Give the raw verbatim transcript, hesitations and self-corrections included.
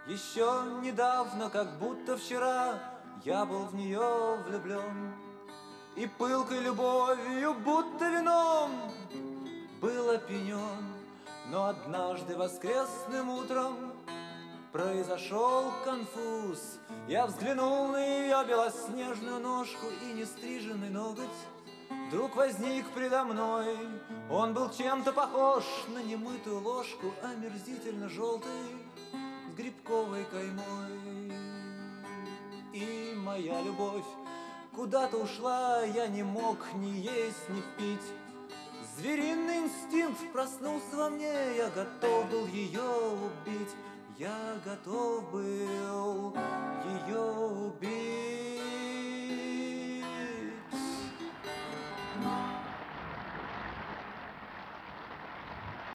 Еще недавно, как будто вчера, я был в нее влюблен, и пылкой любовью, будто вином, был опьянен. Но однажды воскресным утром произошел конфуз. Я взглянул на ее белоснежную ножку, и нестриженный ноготь вдруг возник предо мной. Он был чем-то похож на немытую ложку, омерзительно желтый, с грибковой каймой. И моя любовь куда-то ушла, я не мог ни есть, ни пить. Звериный инстинкт проснулся во мне, я готов был ее убить. Я готов был ее убить.